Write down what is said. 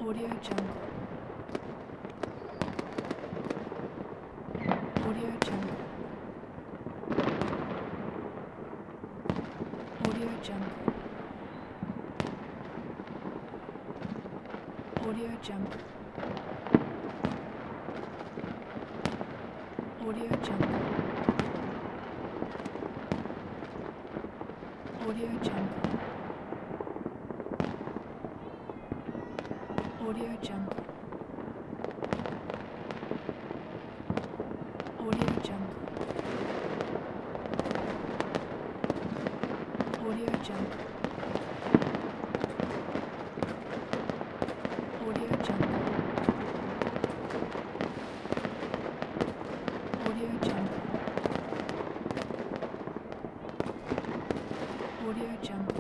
Audio Jungle. Audio Jungle. Audio Jungle. Audio Jungle. Audio Jungle. Audio Jungle. Audio Jungle. Audio Jungle. Audio Jungle. Audio Jungle. Audio Jungle. Audio Jungle.